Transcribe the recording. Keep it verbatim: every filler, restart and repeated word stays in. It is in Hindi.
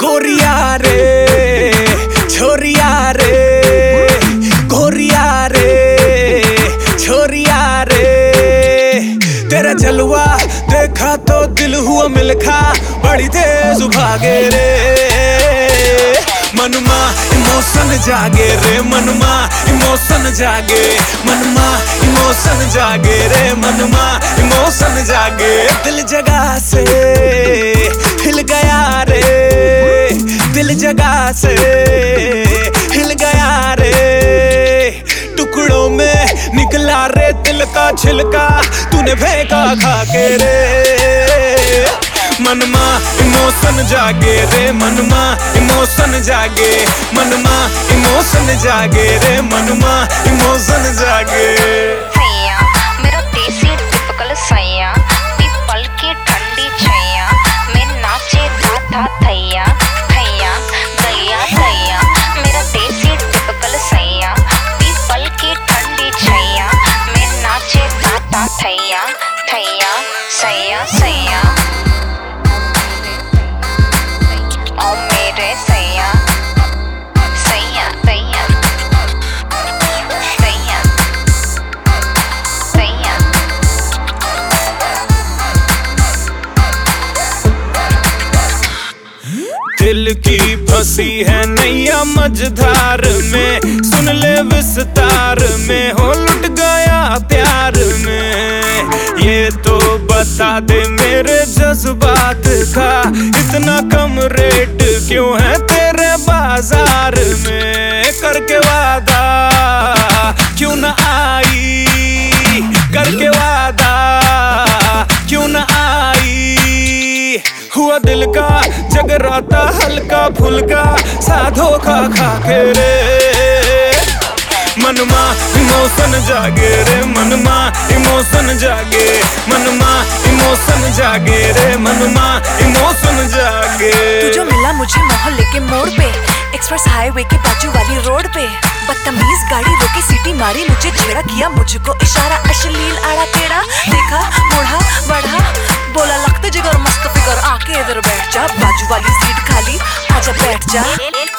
गोरिया रे छोरिया रे, गोरिया रे छोरिया रे, तेरा जलवा देखा तो दिल हुआ मिलखा, बड़ी तेज भागे रे मनमा इमोशन जागे रे, मनमा इमोशन जागे, मनमा इमोशन जागे रे, मनमा इमोशन जागे। दिल जगह से हिल गया रे, दिल जगह से हिल गया रे, टुकड़ों में निकला रे दिल का छिलका, तूने फेंका खा के रे मनमा इमोशन जागे रे, मनमा इमोशन जागे, मनमा इमोशन जागे रे, मनमा इमोशन जागे। सैया मेरा देसी टिपिकल सैया, पीपल की ठंडी छैया, मैं नाचे था था थैया थैया दैया दैया, मेरा देसी टिपिकल सैया, पीपल की ठंडी छैया, मैं नाचे था था थैया थैया सैया सैया, ओ मेरे सैया सैया सैया सैया सैया। दिल की फंसी है नैया मझधार में, सुन ले विस्तार में, हो लुट गया प्यार में, ये तो बता दे मेरे जज्बात का इतना कम रेट क्यों है तेरे बाजार में, करके वादा क्यों न आई, करके वादा क्यों न आई, हुआ दिल का जगराता हल्का फुल्का सा धोखा खा के रे मनमा इमोशन जागे रे, मनमा इमोशन जागे, मनमा इमोशन जागे रे, मनमा इमोशन जागे। तू जो मिला मुझे मोहल्ले के मोड़ पे, एक्सप्रेस हाईवे के बाजू वाली रोड पे, बदतमीज गाड़ी रोकी सीटी मारी, मुझे छेड़ा किया मुझको इशारा, अश्लील आड़ा टेढ़ा देखा मुड़ा बढ़ा, बोला लगते जिगर मस्त फिगर, आके इधर बैठ जा, बाजू वाली सीट खाली आजा बैठ जा।